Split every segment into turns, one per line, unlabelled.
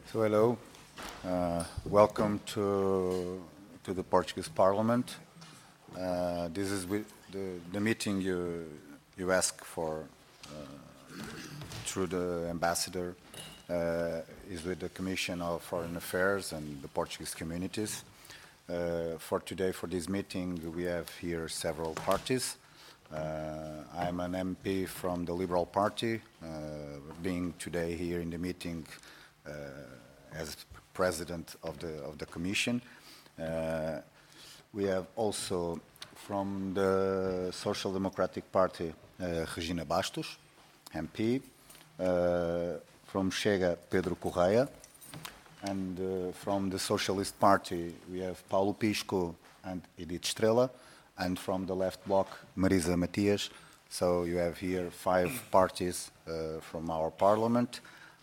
So hello, welcome to the Portuguese Parliament. This is the meeting you asked for through the ambassador is with the Commission of Foreign Affairs and the Portuguese communities. For today, for this meeting, we have here several parties. I'm an MP from the Liberal Party, being today here in the meeting as president of the Commission. We have also from the Social Democratic Party, Regina Bastos, MP, from Chega, Pedro Correia, and from the Socialist Party, we have Paulo Pisco and Edith Estrela, and from the left bloc, Marisa Matias. So you have here 5 parties from our parliament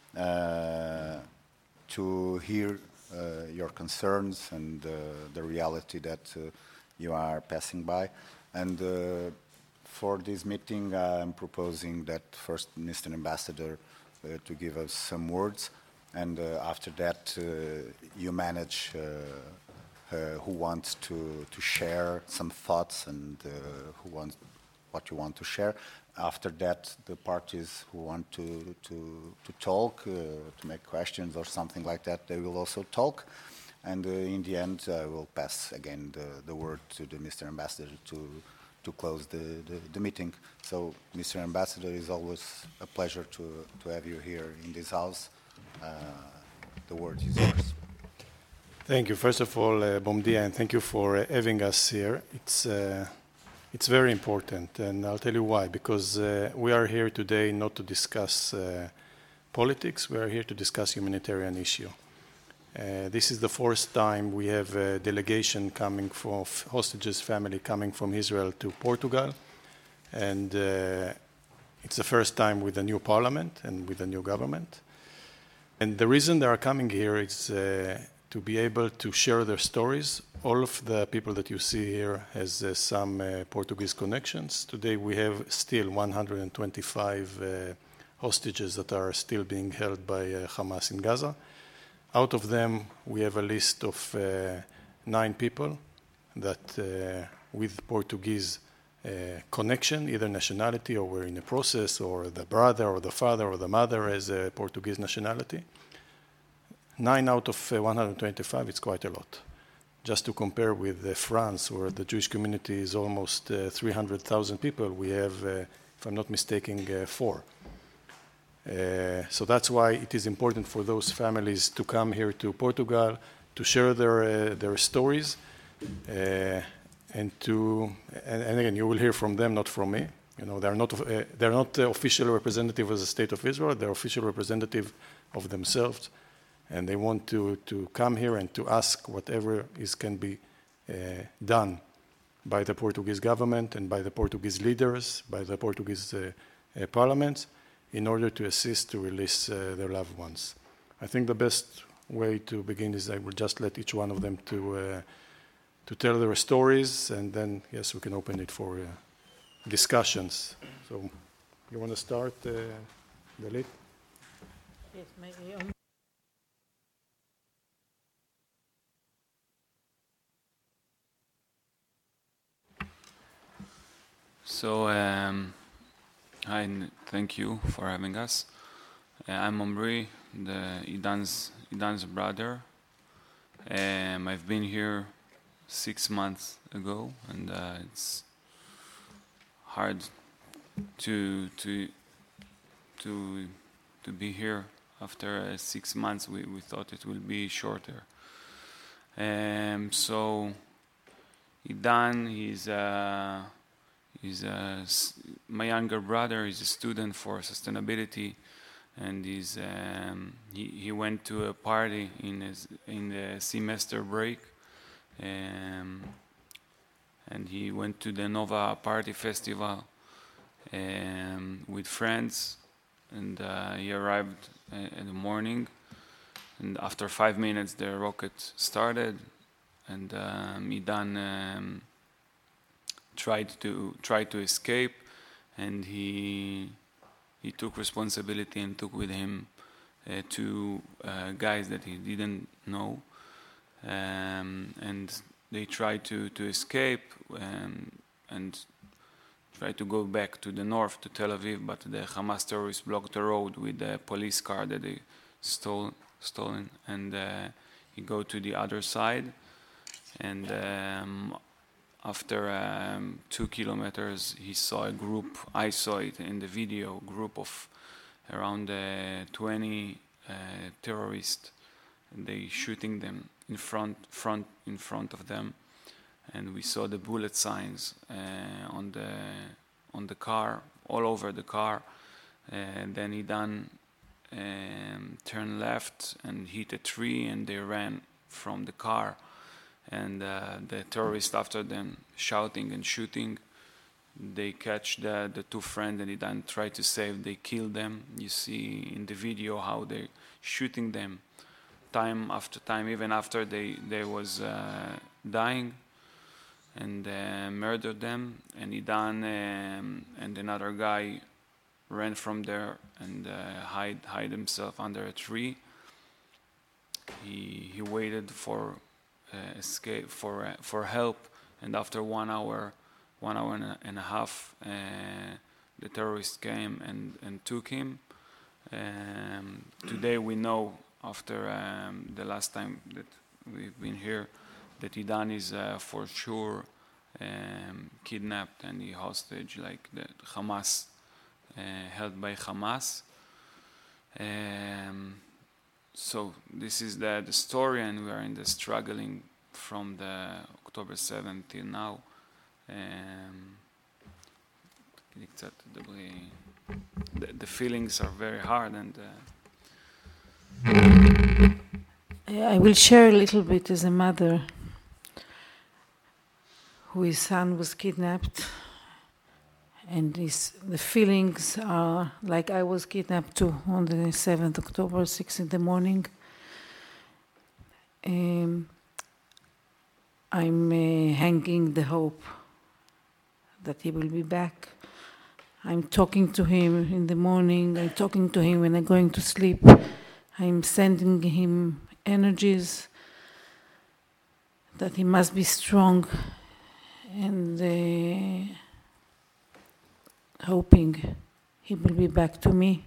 to hear your concerns and the reality that you are passing by. And for this meeting, I'm proposing that first Mr. Ambassador to give us some words, and after that you manage who wants to share some thoughts and who wants what you want to share. After that, the parties who want to talk, to make questions or something like that, they will also talk. And in the end, I will pass again the word to the Mr. Ambassador to close the meeting. So, Mr. Ambassador, it's always a pleasure to have you here in this house. The word is yours.
Thank you. First of all, bom dia, and thank you for having us here. It's very important, and I'll tell you why. Because we are here today not to discuss politics. We are here to discuss humanitarian issue. This is the first time we have a delegation coming from hostages family coming from Israel to Portugal, and it's the first time with a new parliament and with a new government. And the reason they are coming here is to be able to share their stories. All of the people that you see here has some Portuguese connections. Today we have still 125 hostages that are still being held by Hamas in Gaza. Out of them, we have a list of 9 people that with Portuguese connection, either nationality or we're in a process, or the brother or the father or the mother has a Portuguese nationality. 9 out of 125, it's quite a lot. Just to compare with France, where the Jewish community is almost 300,000 people, we have, if I'm not mistaken, 4. So that's why it is important for those families to come here to Portugal, to share their stories, and again, you will hear from them, not from me. You know, they're not the official representative of the State of Israel. They're official representative of themselves. And they want to come here and to ask whatever can be done by the Portuguese government and by the Portuguese leaders, by the Portuguese parliament, in order to assist to release their loved ones. I think the best way to begin is I will just let each one of them to tell their stories, and then, yes, we can open it for discussions. So, you want to start, Dalit?
Yes, maybe.
So, hi, and thank you for having us. I'm Omri, Idan's brother. I've been here 6 months ago, and it's hard to be here after 6 months. We thought it will be shorter. So, Idan, he's my younger brother. Is a student for sustainability, and he went to a party in the semester break, and he went to the Nova Party Festival with friends, and he arrived in the morning, and after 5 minutes the rocket started, and Idan tried to escape, and he took responsibility and took with him two guys that he didn't know, and they tried to escape and try to go back to the north, to Tel Aviv, but the Hamas terrorists blocked the road with the police car that they stolen, and he go to the other side, and after 2 kilometers, he saw a group, I saw it in the video, group of around 20 terrorists, and they shooting them in front of them, and we saw the bullet signs on the car, all over the car. And then he turned left and hit a tree, and they ran from the car. And the terrorists after them, shouting and shooting. They catch the two friends, and he try to save. They kill them. You see in the video how they shooting them time after time, even after they was dying, and murdered them. And Idan and another guy ran from there and hide himself under a tree. He waited for escape for help, and after 1 hour and a half, the terrorists came and took him. Today we know, after the last time that we've been here, that Idan is for sure kidnapped and he hostage, like the Hamas, held by Hamas. So this is the story, and we are in the struggling from the October 7th till now. The feelings are very hard, and
I will share a little bit as a mother whose son was kidnapped, and the feelings are like I was kidnapped too on the 7th October, 6 in the morning. I'm hanging the hope that he will be back. I'm talking to him in the morning, I'm talking to him when I'm going to sleep. I'm sending him energies that he must be strong, and hoping he will be back to me.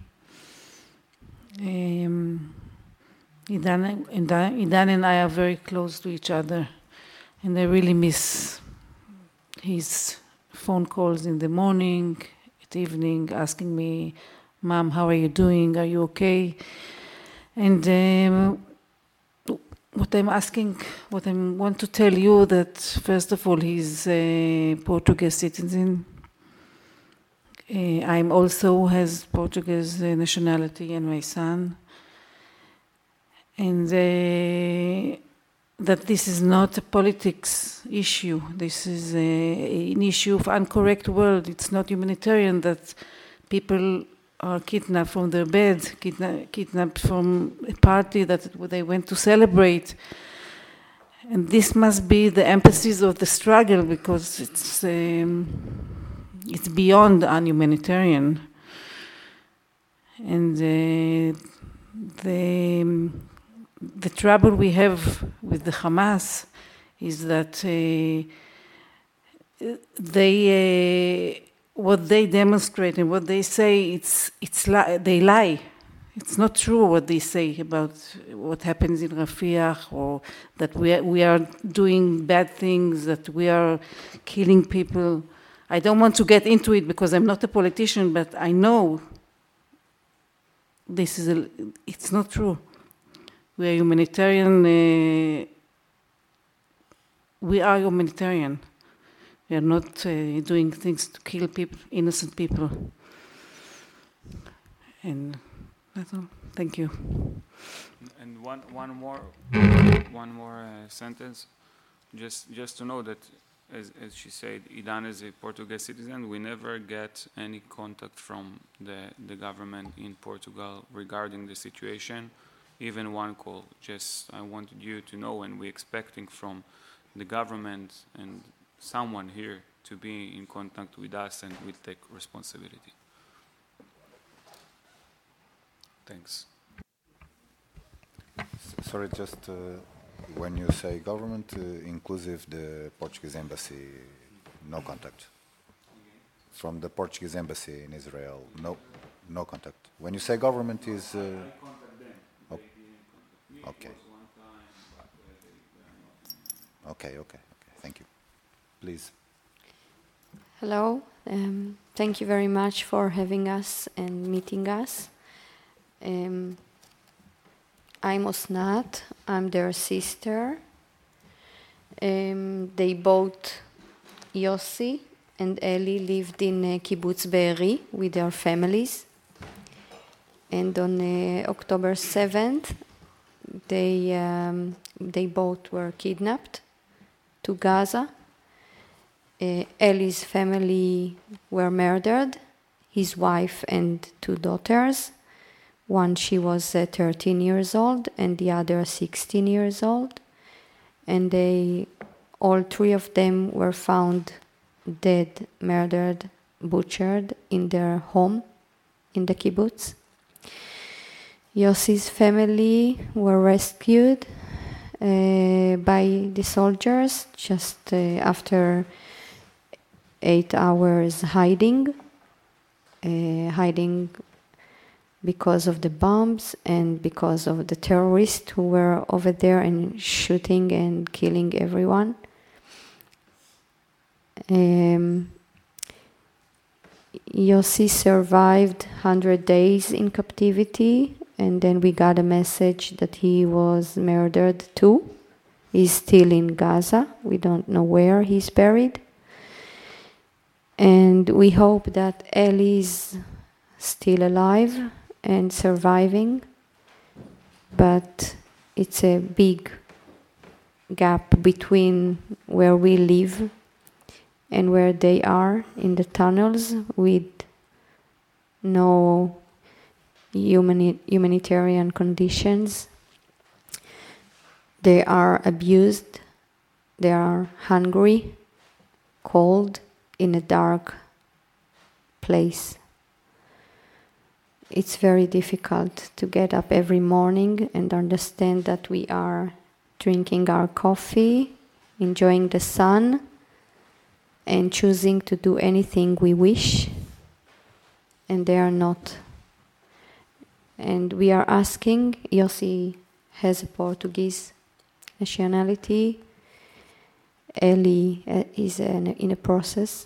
Idan and I are very close to each other, and I really miss his phone calls in the morning, at evening, asking me, "Mom, how are you doing? Are you okay?" And what I want to tell you that, first of all, he's a Portuguese citizen. I'm also has Portuguese nationality, and my son. And that this is not a politics issue. This is an issue of incorrect world. It's not humanitarian that people are kidnapped from their bed, kidnapped from a party that they went to celebrate. And this must be the emphasis of the struggle, because it's beyond unhumanitarian. And the trouble we have with the Hamas is that what they demonstrate and what they say, they lie. It's not true what they say about what happens in Rafiah, or that we are doing bad things, that we are killing people. I don't want to get into it because I'm not a politician, but I know it's not true. We are humanitarian. We are humanitarian. We are not doing things to kill people, innocent people. And that's all. Thank you.
And one more sentence, just to know that, as she said, Idan is a Portuguese citizen. We never get any contact from the government in Portugal regarding the situation, even one call. Just I wanted you to know, and we're expecting from the government and someone here to be in contact with us, and we'll take responsibility. Thanks.
Sorry, just when you say government, inclusive the Portuguese embassy, no contact. From the Portuguese embassy in Israel, no contact. When you say government is... Okay. Okay, thank you. Please.
Hello, thank you very much for having us and meeting us. I'm Osnat, I'm their sister. They both, Yossi and Eli, lived in Kibbutz Be'eri with their families. And on October 7th, they both were kidnapped to Gaza. Eli's family were murdered, his wife and 2 daughters. One, she was 13 years old, and the other 16 years old. And all 3 of them were found dead, murdered, butchered in their home in the kibbutz. Yossi's family were rescued by the soldiers just after 8 hours hiding because of the bombs and because of the terrorists who were over there and shooting and killing everyone. Yossi survived 100 days in captivity, and then we got a message that he was murdered too. He's still in Gaza. We don't know where he's buried. And we hope that Eli is still alive and surviving, but it's a big gap between where we live and where they are in the tunnels with no humanitarian conditions. They are abused, they are hungry, cold, in a dark place. It's very difficult to get up every morning and understand that we are drinking our coffee, enjoying the sun, and choosing to do anything we wish, and they are not. And we are asking, Yossi has a Portuguese nationality, Eli is in a process.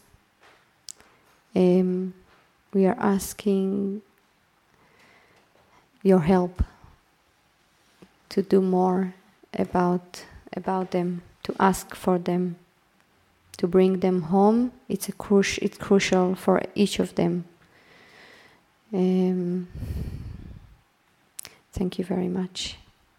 We are asking your help to do more about them, to ask for them, to bring them home. It's crucial for each of them. Thank you very much.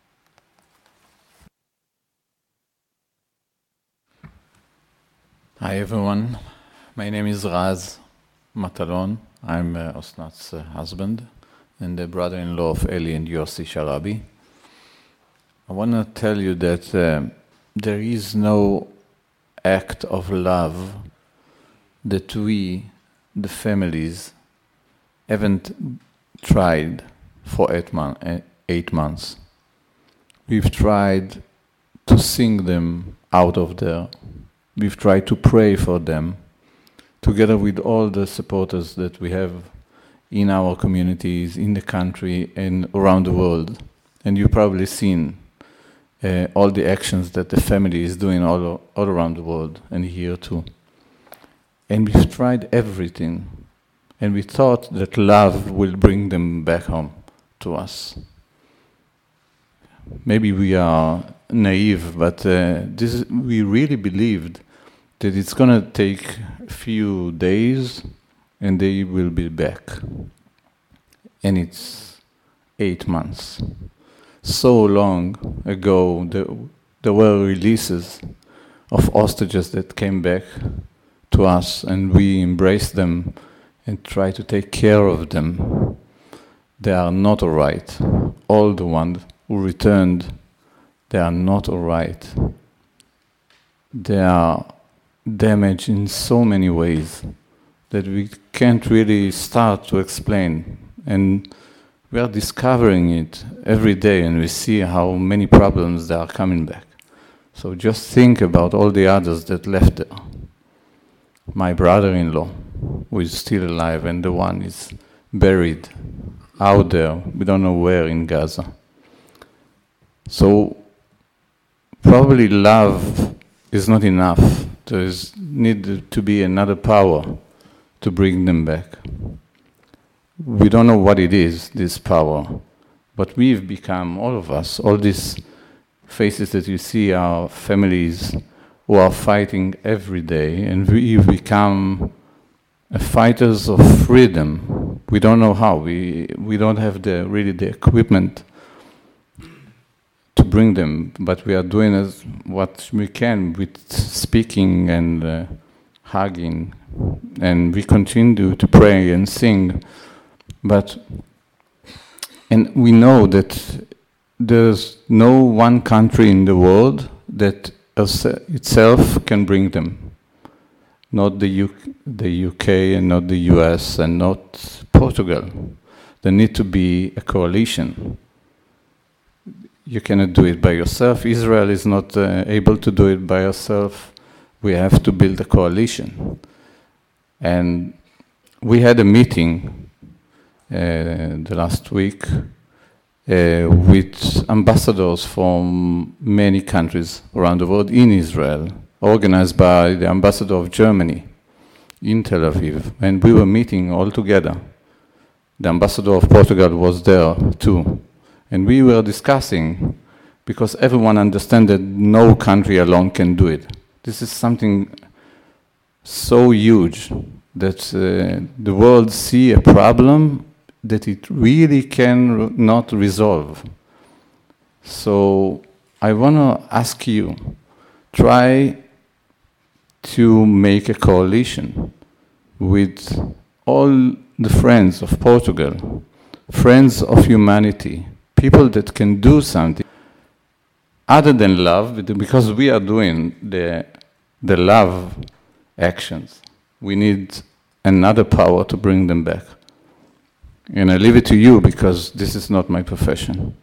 Hi everyone, my name is Raz Matalon. I'm Osnat's husband and the brother-in-law of Eli and Yossi Sharabi. I want to tell you that there is no act of love that we, the families, haven't tried for 8 months. We've tried to sing them out of there. We've tried to pray for them, together with all the supporters that we have in our communities, in the country, and around the world. And you've probably seen all the actions that the family is doing all around the world, and here too. And we've tried everything, and we thought that love will bring them back home to us. Maybe we are naive, but we really believed that it's going to take a few days and they will be back. And it's 8 months. So long ago, there were releases of hostages that came back to us, and we embraced them and tried to take care of them. They are not all right. All the ones who returned, they are not all right. They are damaged in so many ways that we can't really start to explain. And we are discovering it every day, and we see how many problems that are coming back. So just think about all the others that left there. My brother-in-law, who is still alive, and the one is buried out there, we don't know where in Gaza. So probably love is not enough. There is need to be another power to bring them back. We don't know what it is, this power, but we've become, all of us, all these faces that you see are families who are fighting every day, and we've become fighters of freedom. We don't know how. We don't have really the equipment to bring them, but we are doing what we can with speaking and hugging, and we continue to pray and sing. And we know that there's no one country in the world that itself can bring them. Not the UK and not the US and not Portugal. There needs to be a coalition. You cannot do it by yourself. Israel is not able to do it by herself. We have to build a coalition. And we had a meeting the last week with ambassadors from many countries around the world in Israel, organized by the ambassador of Germany in Tel Aviv, and we were meeting all together. The ambassador of Portugal was there too, and we were discussing, because everyone understands that no country alone can do it. This is something so huge that the world see a problem that it really cannot resolve. So I want to ask you, try to make a coalition with all the friends of Portugal, friends of humanity, people that can do something other than love, because we are doing the love actions. We need another power to bring them back. And I leave it to you because this is not my profession.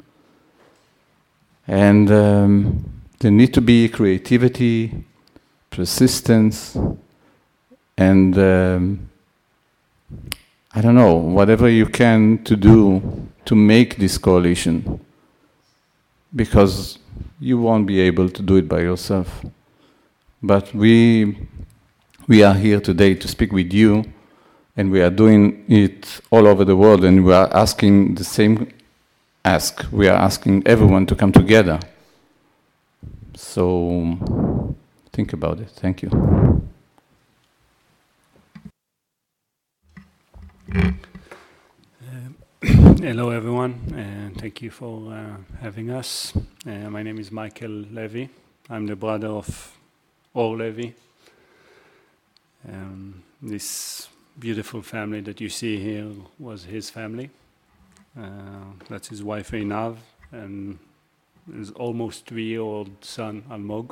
And there need to be creativity, persistence, and I don't know, whatever you can to do to make this coalition, because you won't be able to do it by yourself. But we are here today to speak with you, and we are doing it all over the world, and we are asking the same ask. We are asking everyone to come together. So think about it. Thank you.
Hello everyone, and thank you for having us. My name is Michael Levy. I'm the brother of Or Levy. This beautiful family that you see here was his family. That's his wife Einav and his almost 3-year-old son Almog.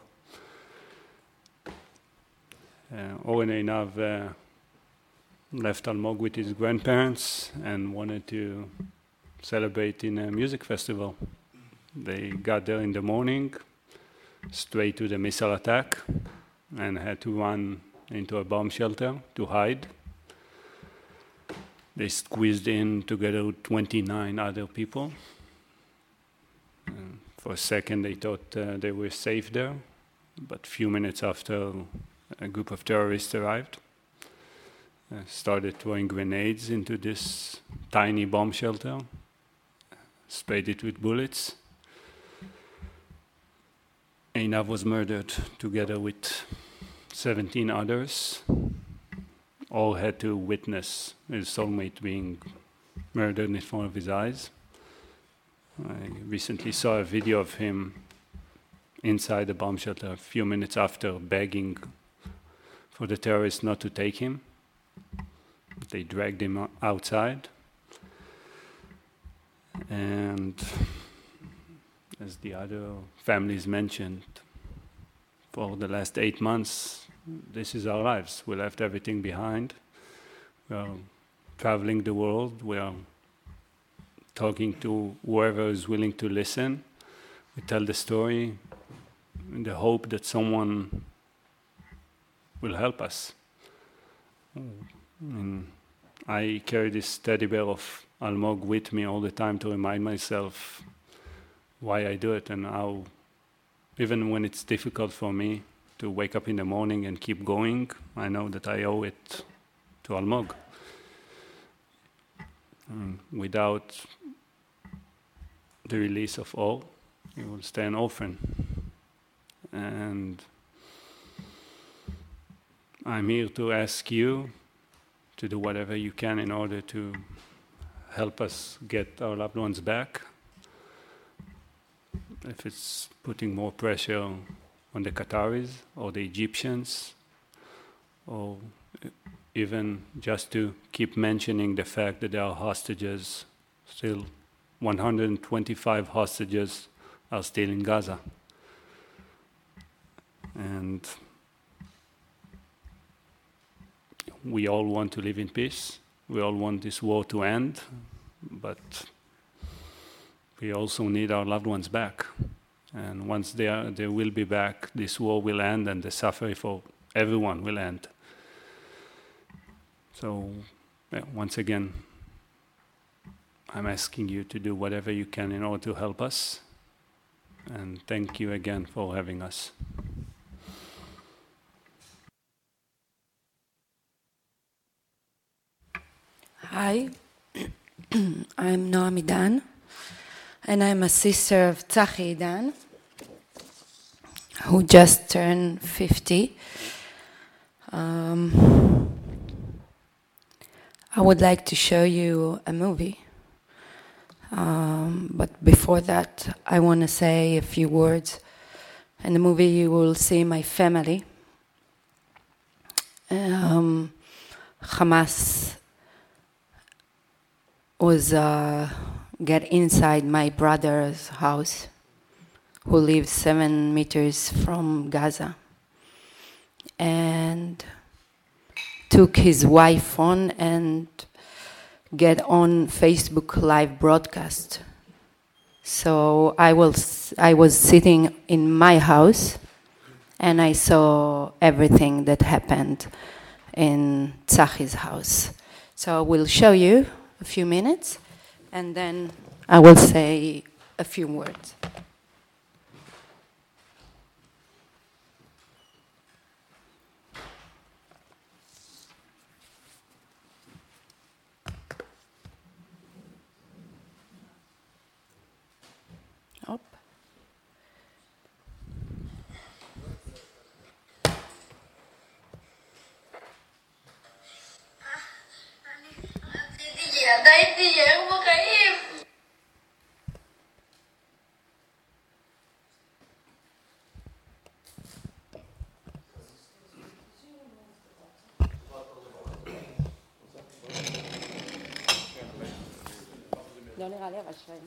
Or and Einav left Almog with his grandparents and wanted to celebrate in a music festival. They got there in the morning, straight to the missile attack, and had to run into a bomb shelter to hide. They squeezed in together with 29 other people. For a second they thought they were safe there, but a few minutes after, a group of terrorists arrived. Started throwing grenades into this tiny bomb shelter, sprayed it with bullets. Einav was murdered together with 17 others. All had to witness his soulmate being murdered in front of his eyes. I recently saw a video of him inside the bomb shelter a few minutes after, begging for the terrorists not to take him. They dragged him outside, and as the other families mentioned, for the last 8 months, this is our lives. We left everything behind. We are traveling the world. We are talking to whoever is willing to listen. We tell the story in the hope that someone will help us. I carry this teddy bear of Almog with me all the time to remind myself why I do it and how, even when it's difficult for me to wake up in the morning and keep going, I know that I owe it to Almog. Without the release of all, he will stay an orphan. And I'm here to ask you to do whatever you can in order to help us get our loved ones back. If it's putting more pressure on the Qataris or the Egyptians, or even just to keep mentioning the fact that there are hostages, still 125 hostages are still in Gaza. And we all want to live in peace. We all want this war to end, but we also need our loved ones back. And once they will be back, this war will end and the suffering for everyone will end. So, once again, I'm asking you to do whatever you can in order to help us. And thank you again for having us.
Hi, I'm Noam Idan, and I'm a sister of Tzachi Idan, who just turned 50. I would like to show you a movie, but before that, I want to say a few words. In the movie, you will see my family. Hamas was get inside my brother's house, who lives 7 meters from Gaza, and took his wife phone and get on Facebook live broadcast. So I was sitting in my house, and I saw everything that happened in Tzachi's house. So I will show you a few minutes, and then I will say a few words. Up. לא נראה לי, אבל שווים.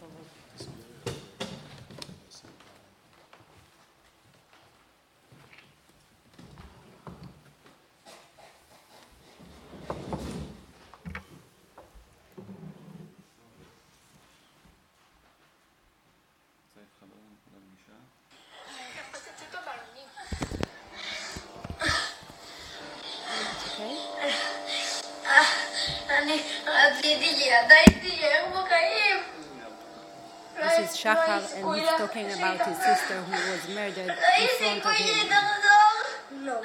This is Shachar, and he's talking about his sister who was murdered in front of him.
No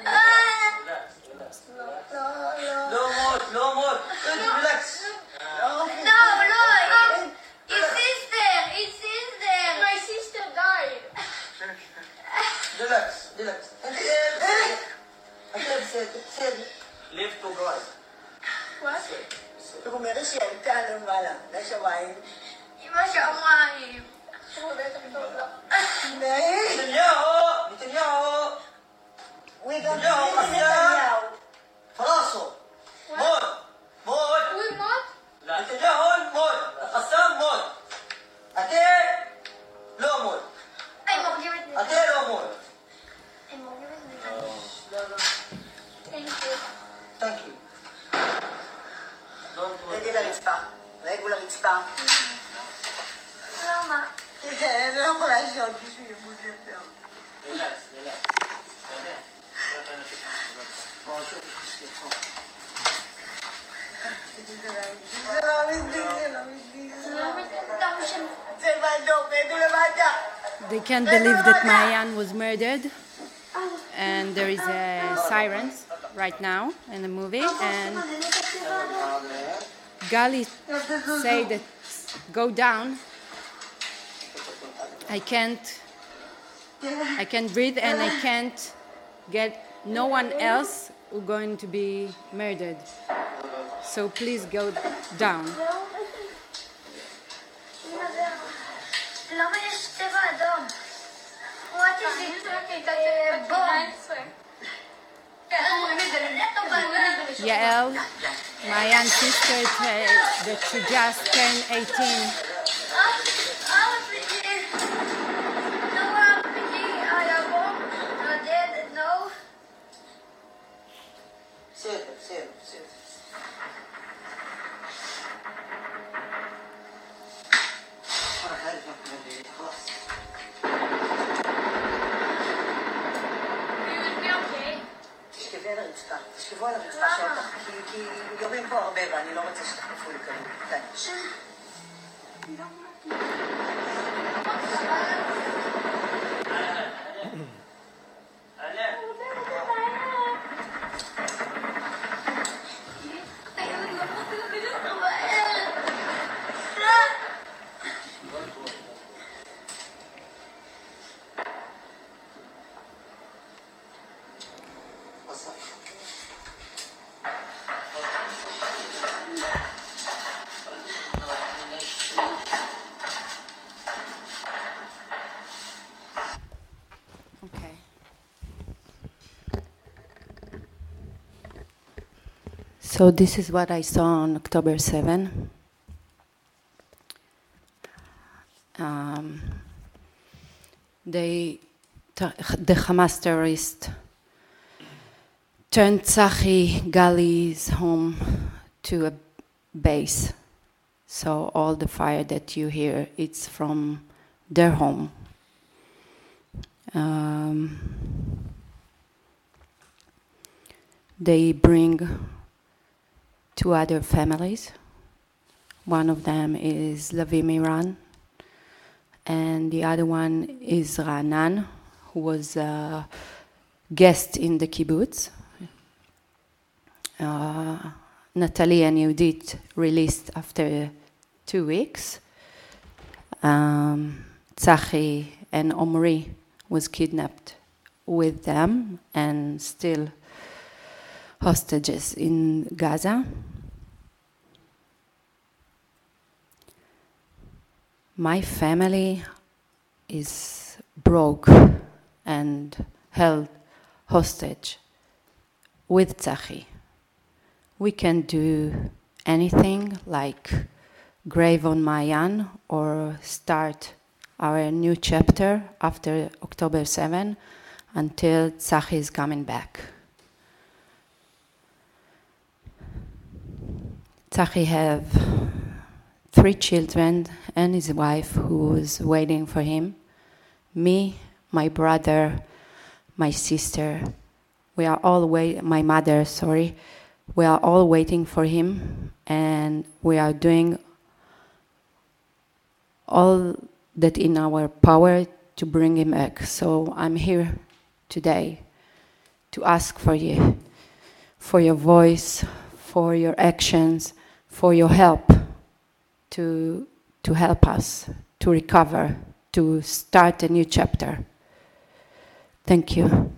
more. Relax.
No, his sister. My sister died.
Relax. I said, live to God.
What?
如果没得钱干了嘛了，那些玩意。
אמא שמיים.
נתניהו. We don't need Netanyahu. فراسه. موت. יכולה לשאול בשביל ימות יותר.
They can't believe that Mayan was murdered, and there is sirens right now in the movie, and Gali say that go down. I can't breathe, and I can't get no one else who's going to be murdered. So please go down.
למה יש צבע אדום? What is it? בום.
Yael, Mayan's sister, that she just turned 18.
תשכבו על הרצפה שלך, כי יורים פה הרבה ואני לא רוצה שתחטפו לי כדור. די.
So this is what I saw on October 7. The Hamas terrorists turned Tzachi Gali's home to a base. So all the fire that you hear, it's from their home. They bring 2 other families. One of them is Lavi Miran, and the other one is Ra'anan, who was a guest in the kibbutz. Natalie and Yehudit released after 2 weeks. Tzachi and Omri was kidnapped with them and still hostages in Gaza. My family is broke and held hostage with Tzachi. We can do anything like grave on Mayan or start our new chapter after October 7 until Tzachi is coming back. Tzachi have 3 children and his wife who was waiting for him. Me, my brother, my sister, we are all my mother, sorry. We are all waiting for him, and we are doing all that in our power to bring him back. So I'm here today to ask for you, for your voice, for your actions, for your help to help us to recover, to start a new chapter. Thank you.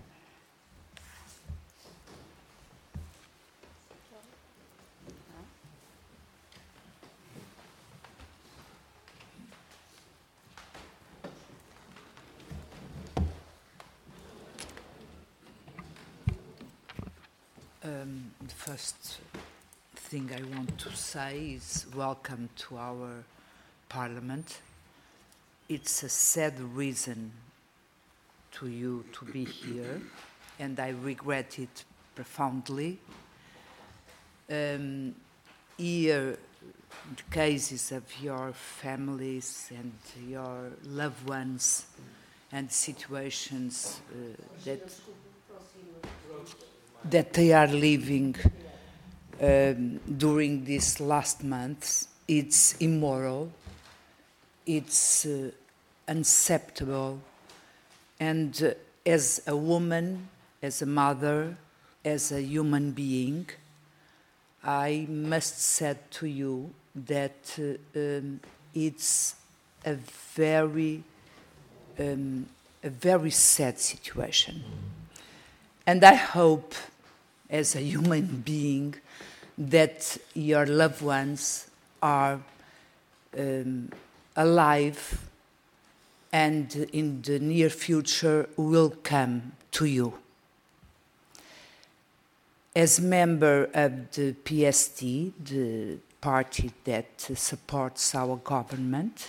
The first thing I want to say is welcome to our parliament. It's a sad reason to you to be here, and I regret it profoundly. Here the cases of your families and your loved ones and situations that they are living during these last months. It's immoral, it's unacceptable, and as a woman, as a mother, as a human being, I must say to you that it's a very sad situation. And I hope, as a human being, that your loved ones are alive and in the near future will come to you. As member of the PST, the party that supports our government,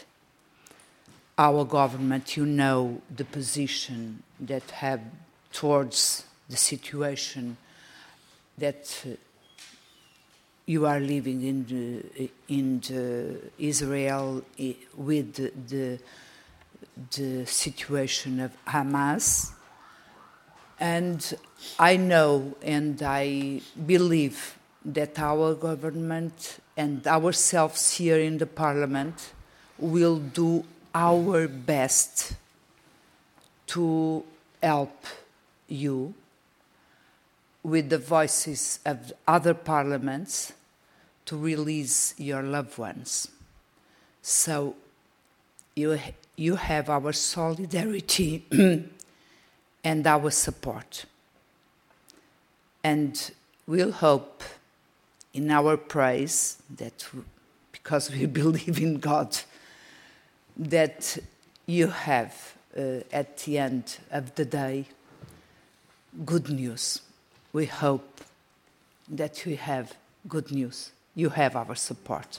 you know the position that have towards the situation that you are living in Israel with the situation of Hamas. And I know and I believe that our government and ourselves here in the Parliament will do our best to help you with the voices of other parliaments to release your loved ones. So you have our solidarity and our support. And we'll hope in our praise that, because we believe in God, that you have, at the end of the day, good news. We hope that we have good news. You have our support.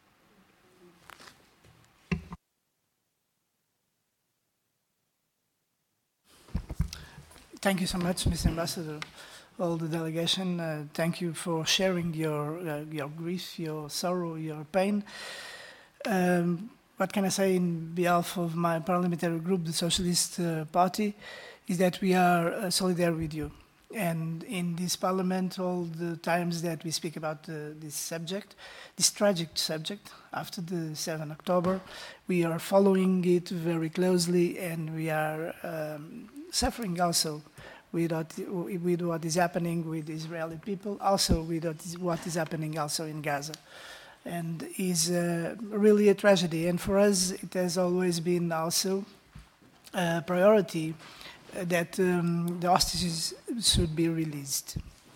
Thank you so much, Mr. Ambassador, all the delegation. Thank you for sharing your grief, your sorrow, your pain. What can I say in behalf of my parliamentary group, the Socialist Party, is that we are solidary with you. And in this parliament, all the times that we speak about this subject, this tragic subject, after the 7th October, we are following it very closely, and we are suffering also with what is happening with the Israeli people, also with what is happening also in Gaza. And is really a tragedy. And for us, it has always been also a priority that the hostages should be released.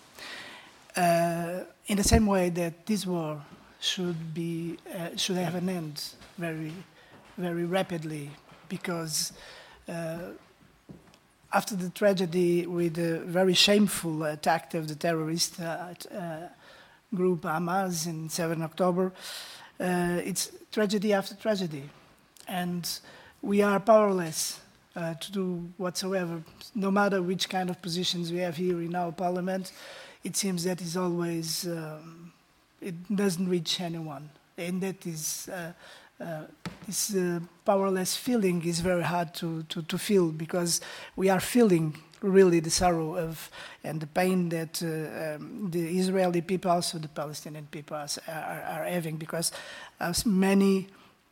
In the same way that this war should have an end very, very rapidly, because after the tragedy with the very shameful attack of the terrorist group Hamas in 7 October, it's tragedy after tragedy. And we are powerless to do whatsoever. No matter which kind of positions we have here in our parliament, it seems that is always, it doesn't reach anyone. And that is, this powerless feeling is very hard to feel, because we are feeling really the sorrow of and the pain that the Israeli people, also the Palestinian people, are having, because as many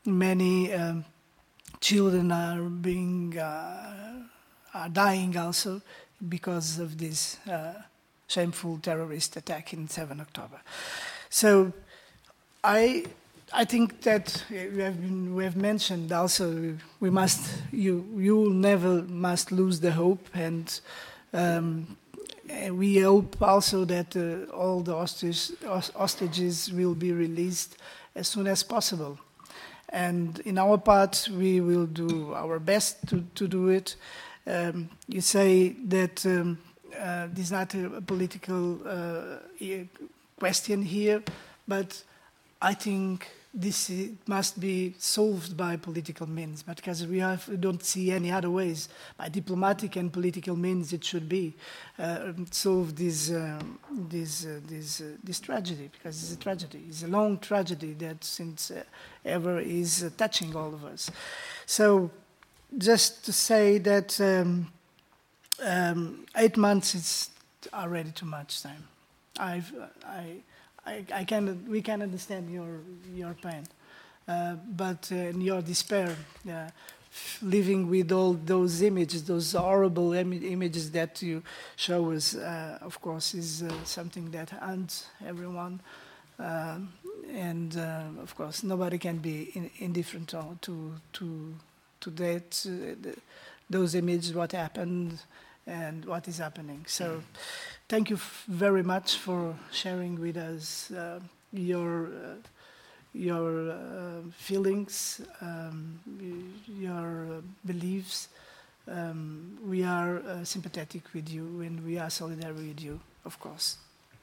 children are dying also because of this shameful terrorist attack in 7 October. So I think that we have mentioned also you never must lose the hope, and we hope also that all the hostages will be released as soon as possible. And in our part, we will do our best to do it. You say that this is not a political question here, but I think this must be solved by political means, but because we don't see any other ways. By diplomatic and political means, it should be solve this tragedy, because it's a tragedy. It's a long tragedy that since ever is touching all of us. So, just to say that 8 months is already too much time. We can understand your pain, but in your despair, living with all those images, those horrible images that you show us, of course, is something that haunts everyone, and of course, nobody can be indifferent to that, those images, what happened, and what is happening. So. Thank you very much for sharing with us your feelings, your beliefs. We are sympathetic with you, and we are solidarity with you, of course.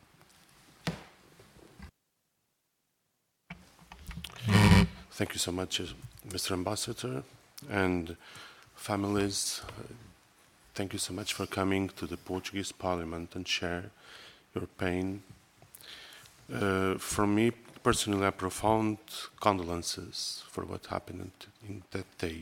Thank you so much, Mr. Ambassador, and families. Thank you so much for coming to the Portuguese Parliament and share your pain. For me, personally, I have profound condolences for what happened in that day.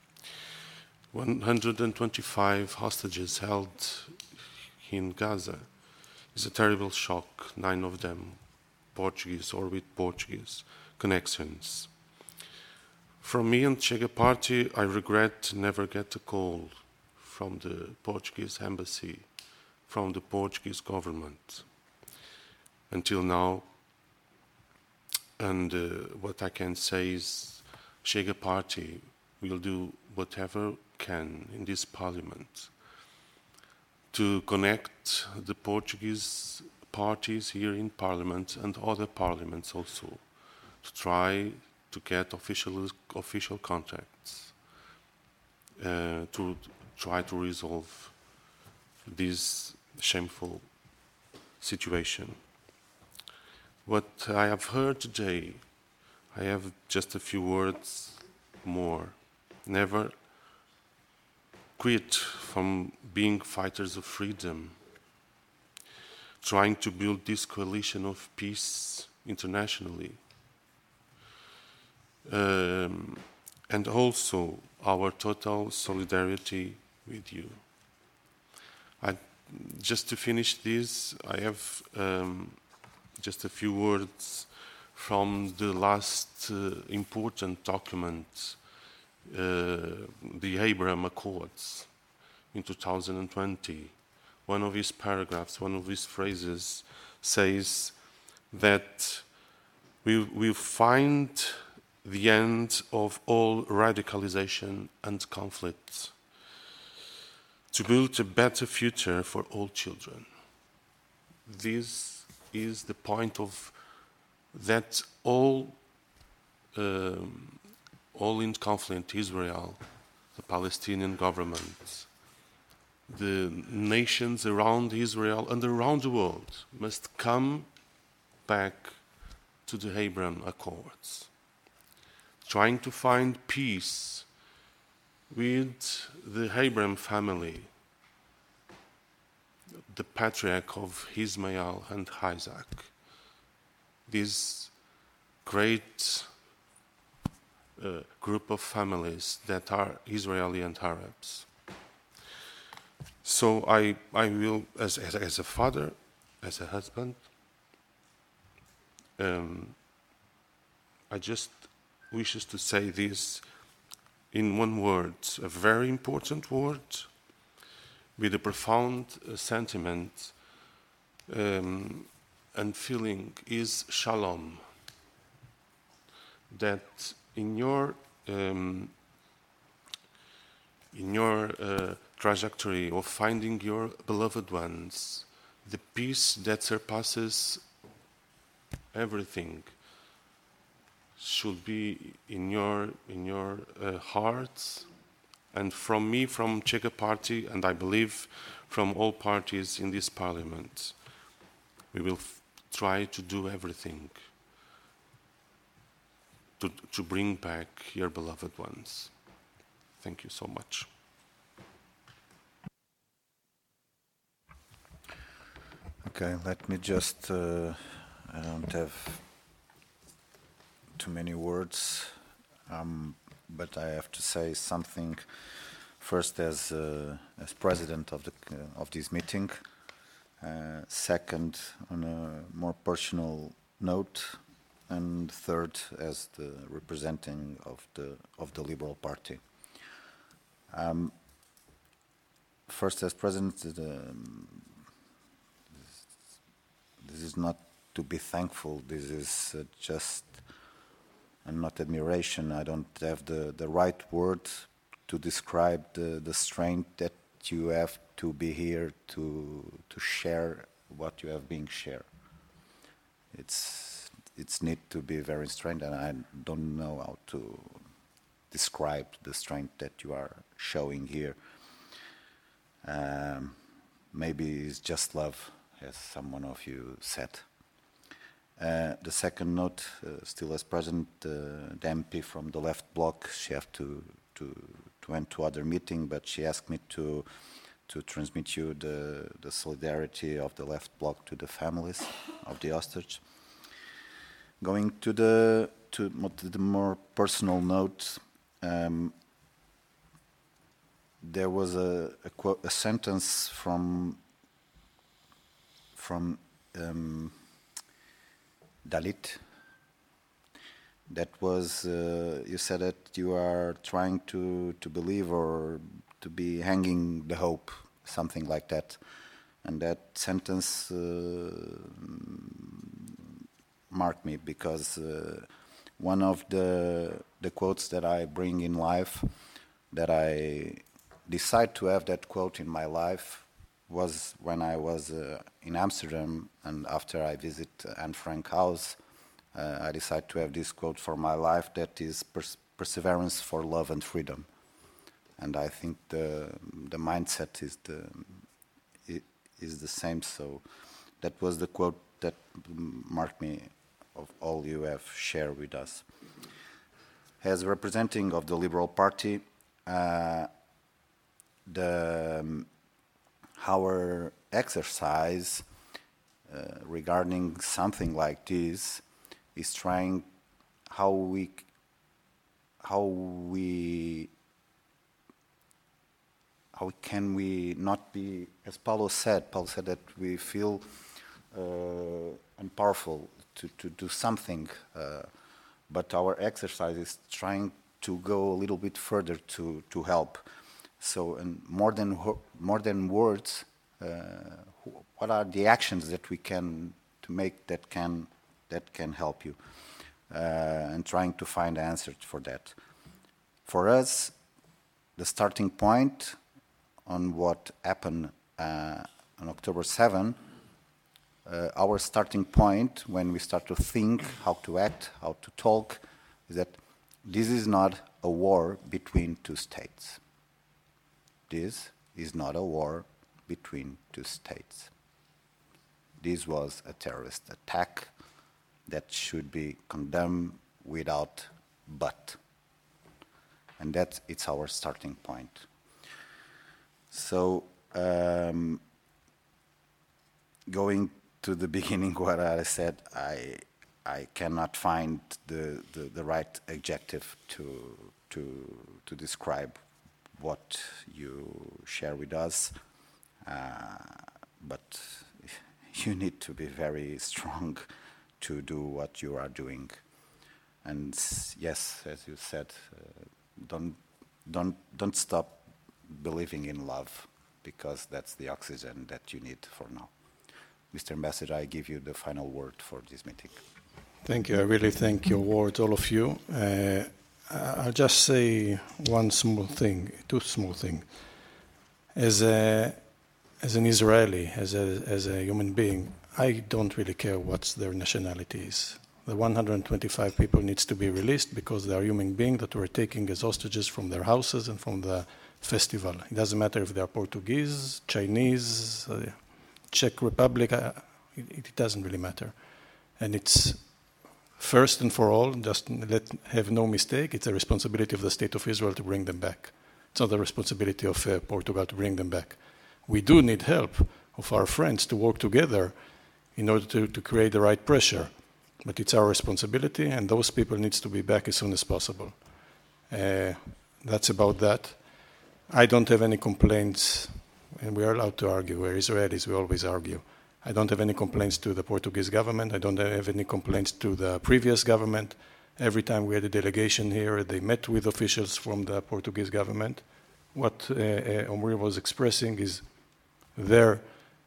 125 hostages held in Gaza is a terrible shock, 9 of them Portuguese or with Portuguese connections. From me and Chega Party, I regret to never get a call from the Portuguese embassy, from the Portuguese government until now. And what I can say is Chega Party will do whatever can in this parliament to connect the Portuguese parties here in parliament and other parliaments also to try to get official contacts to try to resolve this shameful situation. What I have heard today, I have just a few words more. Never quit from being fighters of freedom, trying to build this coalition of peace internationally. And also our total solidarity with you. Just to finish this, I have just a few words from the last important document, the Abraham Accords in 2020. One of his paragraphs, one of his phrases says that we find the end of all radicalization and conflict to build a better future for all children. This is the point of that all in conflict, Israel, the Palestinian government, the nations around Israel and around the world must come back to the Abraham Accords, trying to find peace with the Abraham family, the patriarch of Ismail and Isaac, this great group of families that are Israeli and Arabs. So I will, as a father, as a husband, I just wishes to say this in one word, a very important word, with a profound sentiment and feeling is shalom. That in your trajectory of finding your beloved ones, the peace that surpasses everything should be in your hearts, and from me, from Chega Party, and I believe from all parties in this parliament, we will try to do everything to bring back your beloved ones. Thank you so much.
Okay, let me just, I don't have too many words, but I have to say something first as president of this meeting, second on a more personal note, and third as the representing of the Liberal Party. First as president, this is not to be thankful, this is just, and not admiration. I don't have the right word to describe the strength that you have to be here to share what you have been shared. It's need to be very strength, and I don't know how to describe the strength that you are showing here. Maybe it's just love, as someone of you said. The second note, still as president, the MP from the left bloc, she have to went to other meeting, but she asked me to transmit you the solidarity of the left bloc to the families of the hostage. Going to the more personal note, there was a sentence from Dalit that was, you said that you are trying to believe or to be hanging the hope, something like that. And that sentence marked me because one of the quotes that I bring in life, that I decide to have that quote in my life, was when I was in Amsterdam, and after I visit Anne Frank house, I decided to have this quote for my life, that is perseverance for love and freedom. And I think the mindset is the same. So that was the quote that marked me of all you have shared with us. As representing of the Liberal Party, our exercise regarding something like this is trying how can we not be, as Paulo said that we feel unpowerful to do something, but our exercise is trying to go a little bit further to help. So, and more than words, what are the actions that we can to make that can help you, and trying to find the answer for that. For us, the starting point on what happened on October 7, our starting point when we start to think how to act, how to talk, is that this is not a war between two states. This is not a war between two states. This was a terrorist attack that should be condemned without but. And it's our starting point. So, going to the beginning what I said, I cannot find the right adjective to describe what you share with us, but you need to be very strong to do what you are doing. And yes, as you said, don't stop believing in love, because that's the oxygen that you need for now. Mr. Ambassador, I give you the final word for this meeting.
Thank you. I really thank your words, all of you. I'll just say two small things. As an Israeli, as a human being, I don't really care what their nationality is. The 125 people needs to be released because they are human beings that were taken as hostages from their houses and from the festival. It doesn't matter if they are Portuguese, Chinese, Czech Republic, it doesn't really matter. And it's first and for all, just have no mistake, it's a responsibility of the State of Israel to bring them back. It's not the responsibility of Portugal to bring them back. We do need help of our friends to work together in order to create the right pressure. But it's our responsibility, and those people needs to be back as soon as possible. That's about that. I don't have any complaints, and we are allowed to argue. We're Israelis, we always argue. I don't have any complaints to the Portuguese government. I don't have any complaints to the previous government. Every time we had a delegation here, they met with officials from the Portuguese government. What Omri was expressing is their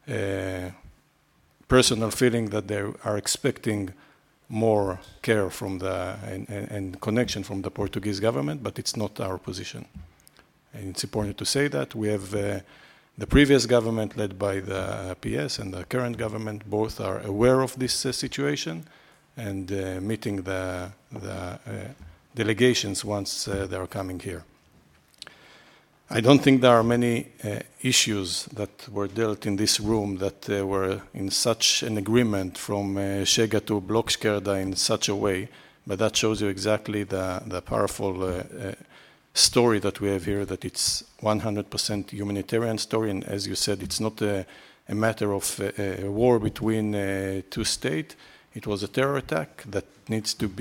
personal feeling that they are expecting more care from and connection from the Portuguese government, but it's not our position. And it's important to say that. We have the previous government led by the PS and the current government, both are aware of this situation and meeting the delegations once they are coming here. I don't think there are many issues that were dealt in this room that were in such an agreement from Shega to Blockskerda in such a way, but that shows you exactly the powerful story that we have here, that it's 100% humanitarian story, and as you said, it's not a matter of a war between two states. It was a terror attack that needs to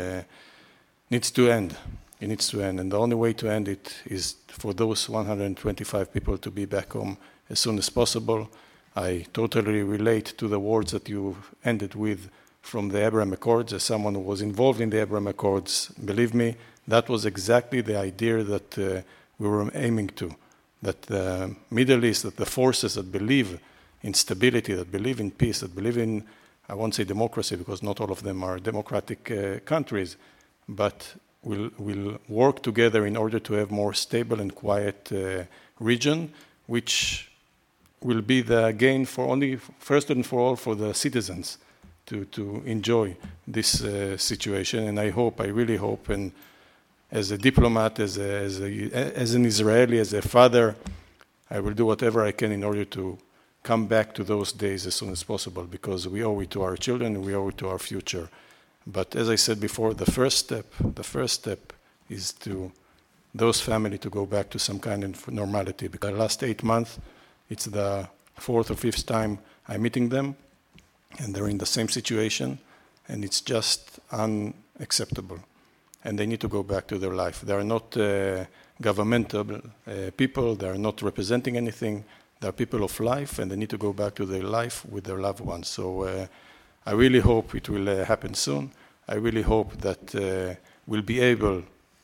end. It needs to end, and the only way to end it is for those 125 people to be back home as soon as possible. I totally relate to the words that you ended with from the Abraham Accords. As someone who was involved in the Abraham Accords, believe me, that was exactly the idea that we were aiming to, that the Middle East, that the forces that believe in stability, that believe in peace, that believe in, I won't say democracy because not all of them are democratic countries, but will work together in order to have more stable and quiet region, which will be the gain for only, first and for all, for the citizens to enjoy this situation. And I really hope, and as a diplomat, as an Israeli, as a father, I will do whatever I can in order to come back to those days as soon as possible, because we owe it to our children and we owe it to our future. But as I said before, the first step is to those families to go back to some kind of normality. Because the last 8 months, it's the 4th or 5th time I'm meeting them, and they're in the same situation, and it's just unacceptable. And they need to go back to their life. They are not governmental people. They are not representing anything. They are people of life, and they need to go back to their life with their loved ones. So I really hope it will happen soon. I really hope that they will be able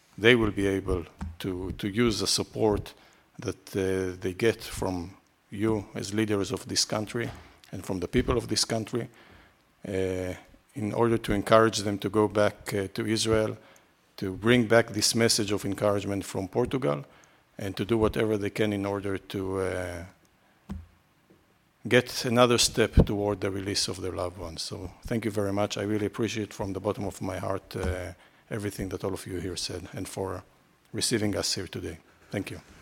to use the support that they get from you as leaders of this country and from the people of this country in order to encourage them to go back to Israel, to bring back this message of encouragement from Portugal, and to do whatever they can in order to get another step toward the release of their loved ones. So thank you very much. I really appreciate from the bottom of my heart everything that all of you here said, and for receiving us here today. Thank you.